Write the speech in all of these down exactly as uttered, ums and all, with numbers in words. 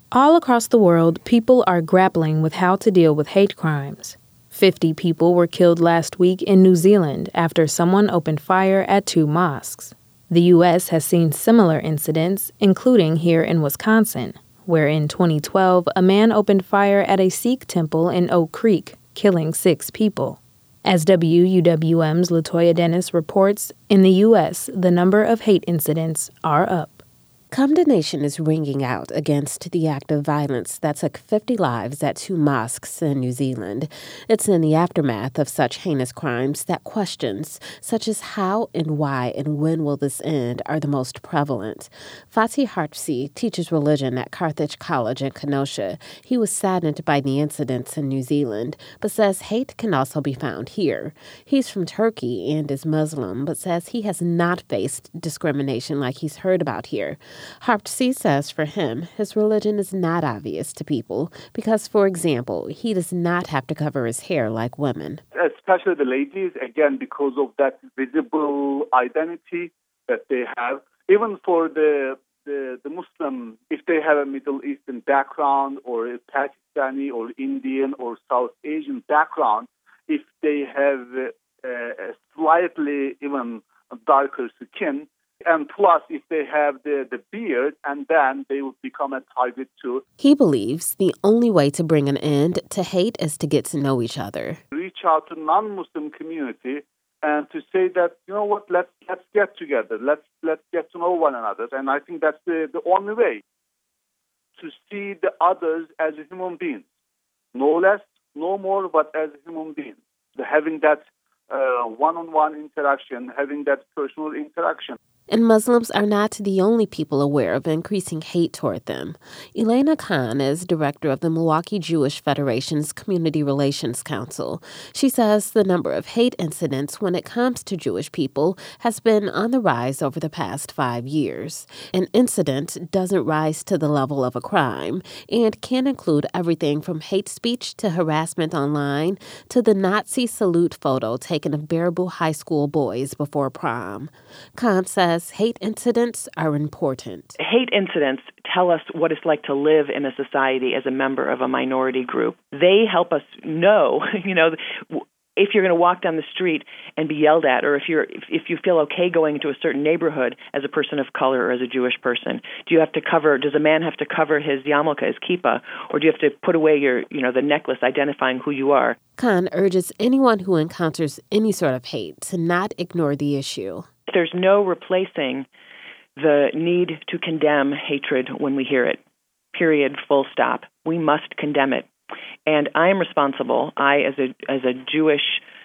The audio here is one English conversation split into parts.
All across the world, people are grappling with how to deal with hate crimes. Fifty people were killed last week in New Zealand after someone opened fire at two mosques. The U S has seen similar incidents, including here in Wisconsin, where in twenty twelve, a man opened fire at a Sikh temple in Oak Creek, killing six people. As W U W M's Latoya Dennis reports, in the U S, the number of hate incidents are up. Condemnation is ringing out against the act of violence that took fifty lives at two mosques in New Zealand. It's in the aftermath of such heinous crimes that questions, such as how and why and when will this end, are the most prevalent. Fatih Hartsi teaches religion at Carthage College in Kenosha. He was saddened by the incidents in New Zealand, but says hate can also be found here. He's from Turkey and is Muslim, but says he has not faced discrimination like he's heard about here. Hartsi says for him, his religion is not obvious to people because, for example, he does not have to cover his hair like women. Especially the ladies, again, because of that visible identity that they have. Even for the, the, the Muslim, if they have a Middle Eastern background or a Pakistani or Indian or South Asian background, if they have a, a slightly even darker skin, and plus, if they have the, the beard, and then they will become a target too. He believes the only way to bring an end to hate is to get to know each other. Reach out to non-Muslim community and to say that, you know what, let's let's get together, let's let's get to know one another. And I think that's the, the only way to see the others as human beings. No less, no more, but as human beings. The, having that uh, one-on-one interaction, having that personal interaction. And Muslims are not the only people aware of increasing hate toward them. Elena Khan is director of the Milwaukee Jewish Federation's Community Relations Council. She says the number of hate incidents when it comes to Jewish people has been on the rise over the past five years. An incident doesn't rise to the level of a crime and can include everything from hate speech to harassment online to the Nazi salute photo taken of Baraboo High School boys before prom. Khan says hate incidents are important. Hate incidents tell us what it's like to live in a society as a member of a minority group. They help us know, you know, if you're going to walk down the street and be yelled at, or if you're if, if you feel okay going into a certain neighborhood as a person of color or as a Jewish person. Do you have to cover, does a man have to cover his yarmulke, his kippah, or do you have to put away your, you know, the necklace identifying who you are? Khan urges anyone who encounters any sort of hate to not ignore the issue. There's no replacing the need to condemn hatred when we hear it. Period, full stop. We must condemn it. And I am responsible, I as a as a Jewish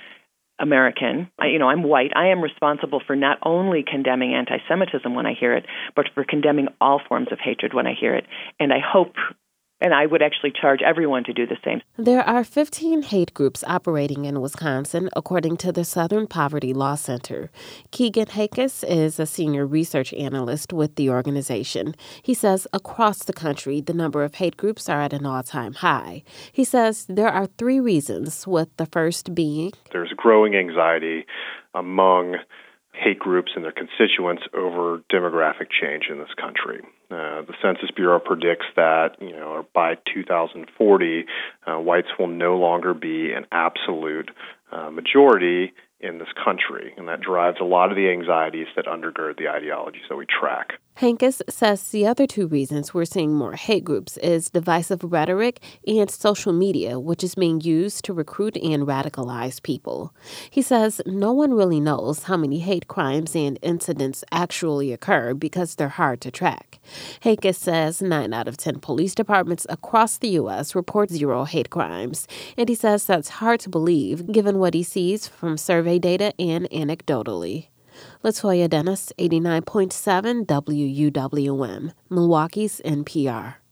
American, I, you know, I'm white, I am responsible for not only condemning anti-Semitism when I hear it, but for condemning all forms of hatred when I hear it. And I hope, and I would actually charge everyone to do the same. There are fifteen hate groups operating in Wisconsin, according to the Southern Poverty Law Center. Keegan Hakes is a senior research analyst with the organization. He says across the country, the number of hate groups are at an all-time high. He says there are three reasons, with the first being there's growing anxiety among hate groups and their constituents over demographic change in this country. Uh, the Census Bureau predicts that, you know, by two thousand forty, uh, whites will no longer be an absolute uh, majority in this country, and that drives a lot of the anxieties that undergird the ideologies that we track. Hankes says the other two reasons we're seeing more hate groups is divisive rhetoric and social media, which is being used to recruit and radicalize people. He says no one really knows how many hate crimes and incidents actually occur because they're hard to track. Hankes says nine out of ten police departments across the U S report zero hate crimes, and he says that's hard to believe given what he sees from survey data and anecdotally. Latoya Dennis, eighty-nine point seven W U W M, Milwaukee's N P R.